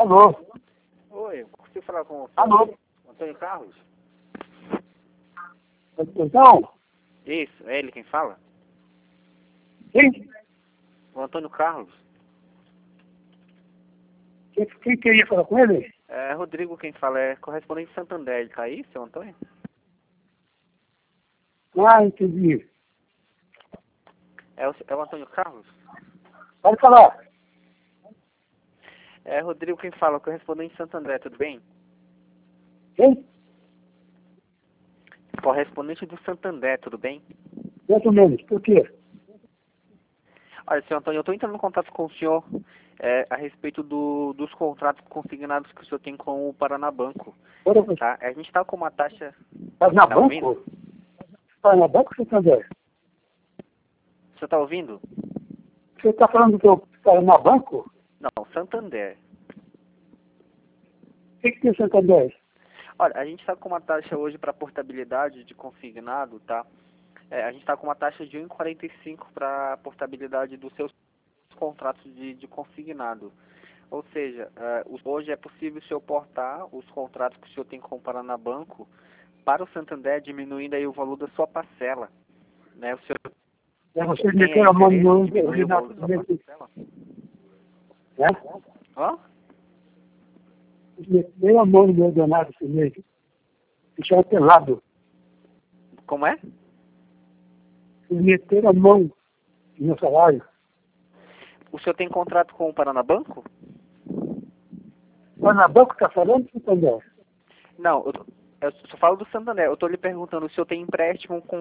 Alô? Oi, consigo falar com o senhor Alô? Antônio Carlos? Então, Isso, é ele quem fala? quem, O Antônio Carlos. quem queria falar com ele? É Rodrigo quem fala, é correspondente de Santander. Ele tá aí, seu Antônio? Ah, entendi. É o Antônio Carlos? Pode falar. É Rodrigo quem fala, correspondente de Santander, tudo bem? Quem? Correspondente do Santander, tudo bem? Mais ou menos. Por quê? Olha, senhor Antônio, eu estou entrando em contato com o senhor a respeito dos contratos consignados que o senhor tem com o Paranabanco, tá? A gente está com uma taxa... Tá Tá ouvindo? banco? Tá na banco, Santander? O senhor está ouvindo? Você está falando que eu tá na banco? Não, Santander. O que tem Santander? Olha, a gente está com uma taxa hoje para portabilidade de consignado, tá? A gente está com uma taxa de 1,45 para portabilidade dos seus contratos de consignado. Ou seja, hoje é possível o senhor portar os contratos que o senhor tem com o Paranabanco para o Santander, diminuindo aí o valor da sua parcela, né? O senhor Vocês tem meteram a mão no interesse em meu diminuir o valor da sua parcela? né? Hã? Vocês meteram a mão no meu danado esse mês. Isso é pelado. Como é? Vocês meteram a mão no meu salário. O senhor tem contrato com o Paranabanco? Mas na banco está falando, Santander? Não, eu só falo do Santander. Eu estou lhe perguntando se o senhor tem empréstimo com